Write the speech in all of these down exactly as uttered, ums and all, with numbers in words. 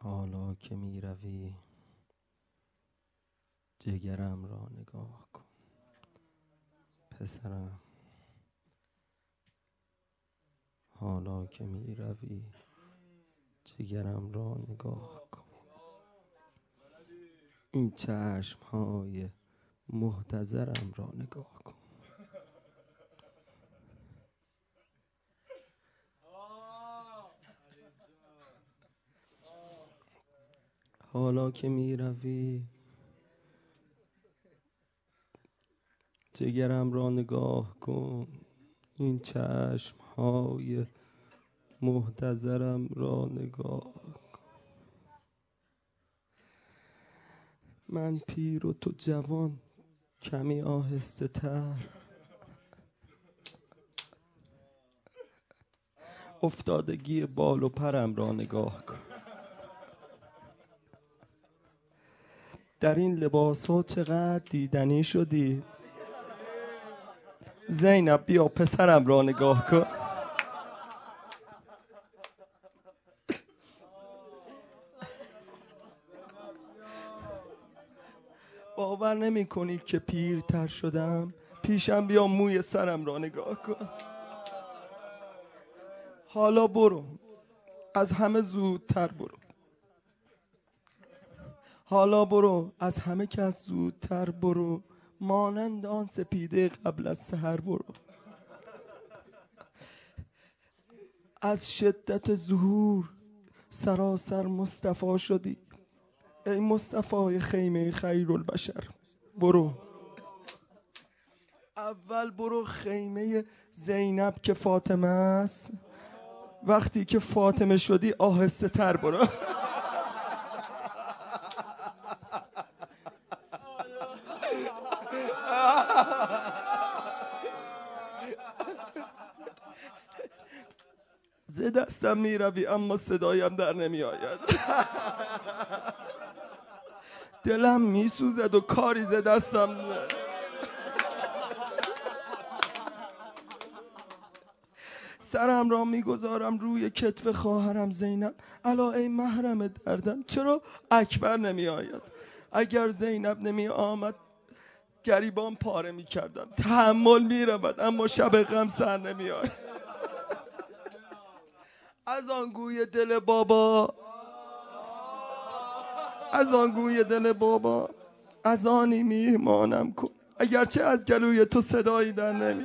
حالا که می روی جگرم را نگاه کن پسرم. حالا که می روی جگرم را نگاه کن. این چشم های محتضرم را نگاه کن. حالا که می روی جگرم را نگاه کن. این چشم های محتضرم را نگاه کن. من پیر و تو جوان کمی آهسته تر. افتادگی بال و پرم را نگاه کن. در این لباس ها چقدر دیدنی شدی. زینب بیا پسرم را نگاه کن. باور نمی کنی که پیرتر شدم. پیشم بیا موی سرم را نگاه کن. حالا برو از همه زودتر برو. حالا برو از همه کس زودتر برو. مانند آن سپیده قبل از سحر برو. از شدت ظهور سراسر مصطفی شدی. ای مصطفی خیمه خیرالبشر برو. اول برو خیمه زینب که فاطمه است. وقتی که فاطمه شدی آهسته تر برو. ز دستم می روی اما صدایم در نمی آید. دلم می سوزد و کاری ز دستم نه. سرم را می گذارم روی کتف خواهرم زینب. الا ای محرم دردم چرا اکبر نمی آید؟ اگر زینب نمی آمد گریبان پاره می کردم. تحمل می رود اما شب غم سر نمی آید. از آن گوی دل بابا از آن گوی دل بابا از آنی میهمانم کن. اگرچه از گلوی تو صدایی در نمی.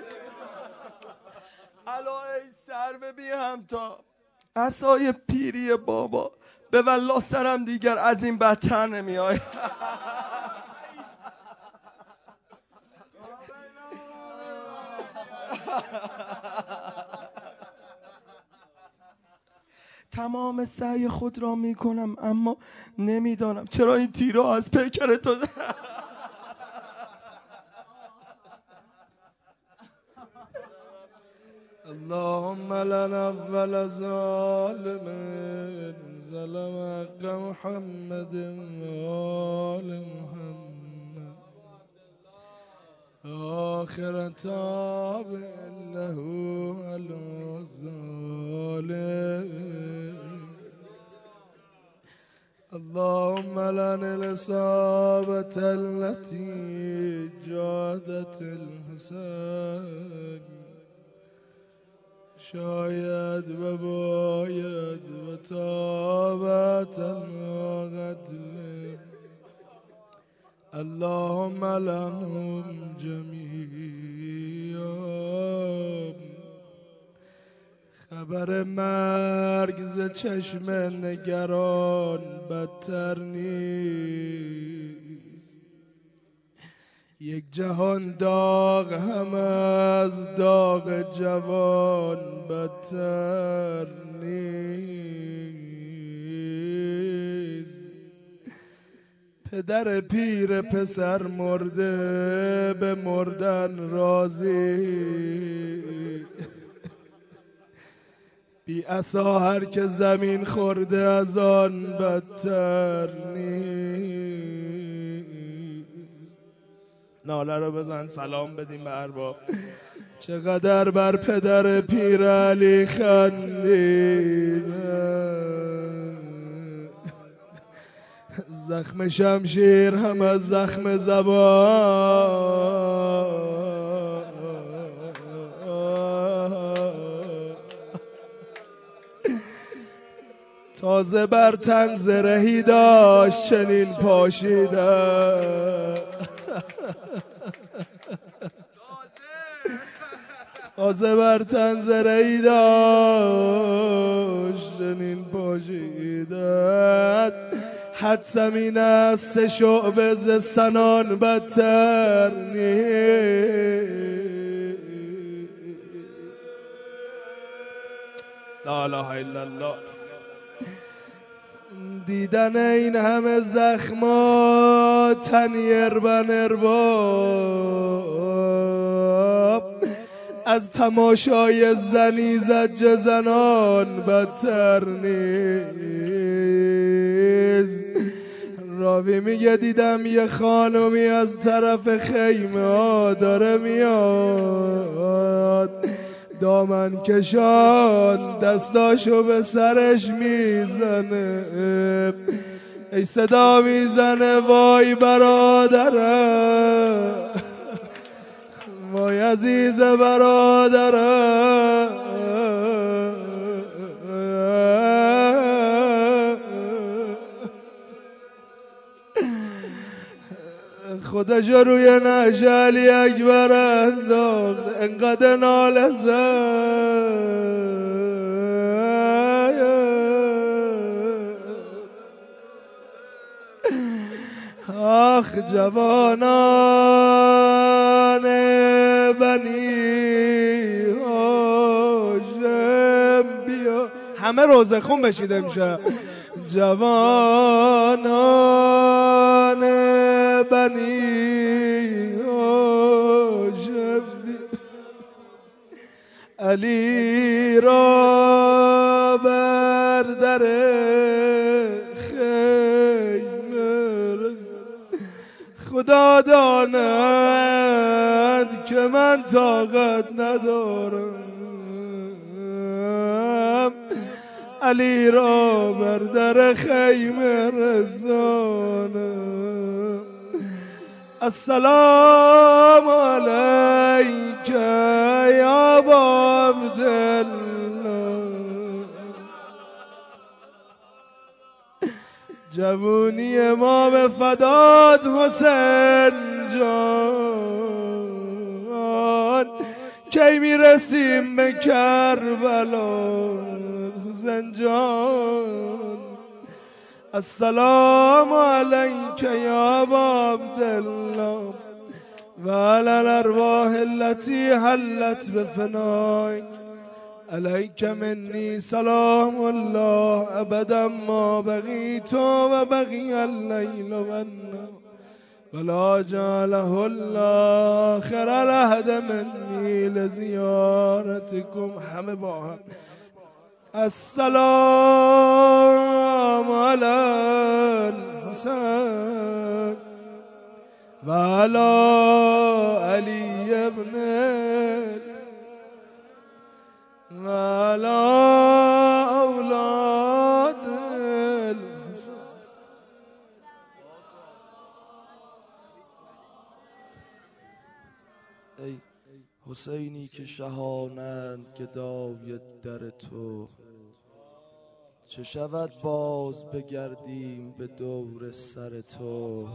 الا ای سرو بی همتا عصای پیری بابا به والله سرم دیگر از این بدتر نمی آید. تمام سعی خود را می کنم اما نمیدانم چرا این تیرها از پیکر تو. اللهم لن اول ظالم ظلم حق محمد وآل محمد آخر تاب له على الظالم. اللهم لن الإصابة التي جادت الحسن شاید و باید و تابت المغدل. اللهم لنهم جمیعا. خبر مرگ ز چشم نگران بدتر نیست. یک جهان داغ هم از داغ جوان بدتر نیست. پدر پیر پسر مرده به مردن راضی. بی عصا هر که زمین خورده از آن بدتر نیست. ناله رو بزن سلام بدیم به ارباب. چقدر بر پدر پیر علی خندیدم. زخم شمشیر هم از زخم زبان، تازه بر تن زرهی داشت چنین پاشیده، تازه بر تن زرهی داشت چنین پاشیده است. حدسم این است سه شعبه ز سنان بدتر نیست. لا اله الا الله. دیدن این همه زخما تنیر بن ارباب، از تماشای زنی زج زنان بدتر نیست. راوی میگه دیدم یه خانومی از طرف خیمه ها داره میاد، دامن کشان دستاشو به سرش میزنه، ای صدا میزنه وای برادرم، وای عزیز برادرم. خودش روی نعش علی اکبر انداخت، انقدر ناله زد. آخ جوانان بنی هاشم بیا، همه روزه خون بشید امشب. جوانان بنی هاشم علی را بر در خیمه خدا داند که من طاقت ندارم. علی را بر در خیمه رسانم. السلام علیک یا ابا عبدالله. جوونی امام فدات حسین جان، کی میرسیم به کربلا حسین جان. السلام علیک یا ابا عبدالله و علی الارواح التي حلت بفنائک. علیک منی سلام الله ابدا ما بقیت و بقی اللیل و النهار ولا جعله الله آخر العهد منی لزیارتکم. همه با هم السلام علی الحسین و علی علی ابن و علی اولاد الحسین. ای حسینی که شهانند گدای در تو، چه شود باز بگردیم به دور سر تو.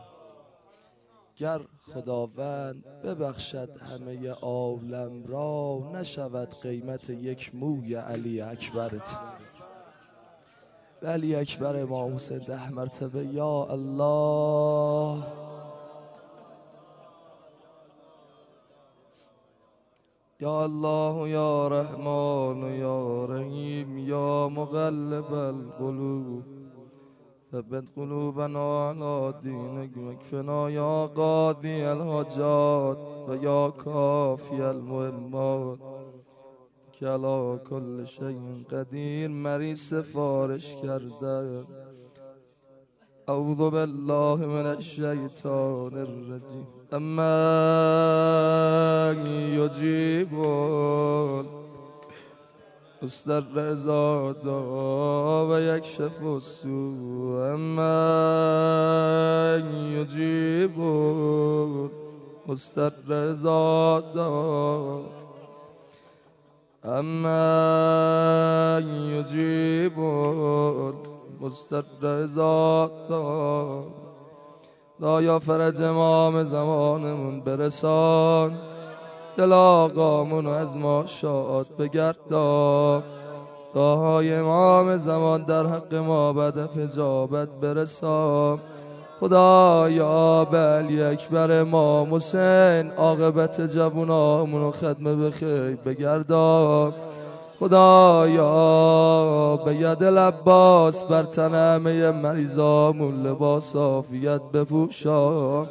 گر خداوند ببخشد همه عالم را، نشود قیمت یک موی علی اکبرت. علی اکبر امام حسین ده مرتبه یا الله. یا الله یا رحمان یا رحیم یا مقلب القلوب ثبت قلوبنا علی دینک واکفنا یا قاضی الحاجات و یا کافی المهمات که علی کل شیء قدیر. مریض سفارش کرده. اعوذ بالله من الشیطان الرجیم. اما یجیب مستر رضا دا و یکشف السوء من یجیب مستر رضا دا اما یجیب مستر رضا دا دا یا فرج امام زمانمون برسان دل آقامون از ما شاد بگردان دعای امام زمان در حق ما بدف اجابت برسان خدایا به علی اکبر امام حسین عاقبت جوونامونو ختم به خیر بگردان خدایا به ید العباس بر تن همه مریضامون لباس عافیت بپوشان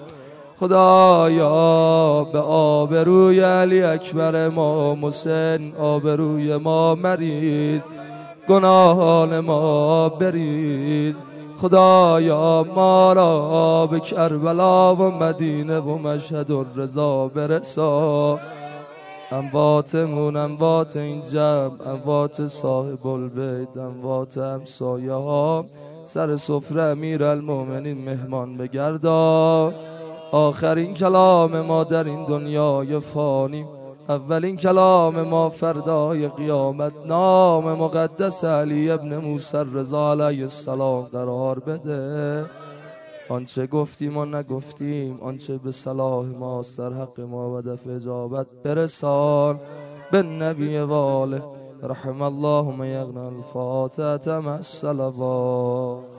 خدایا به آبروی علی اکبر امام حسین آبروی ما مریض گناهان ما بریز خدایا ما را به کربلا و مدینه و مشهد الرضا برسان امواتمون اموات این جمع اموات صاحب البیت اموات همسایه ها سر سفره امیرالمومنین مهمان بگردان آخرین کلام ما در این دنیای فانی اولین کلام ما فردای قیامت نام مقدس علی ابن موسی رضا علیه السلام قرار بده آنچه گفتیم و نگفتیم آنچه به صلاح ماست در حق ما و دفع اجابت برسان به نبی و آله رحم الله من یغنی الفاتحه مع الصلوات.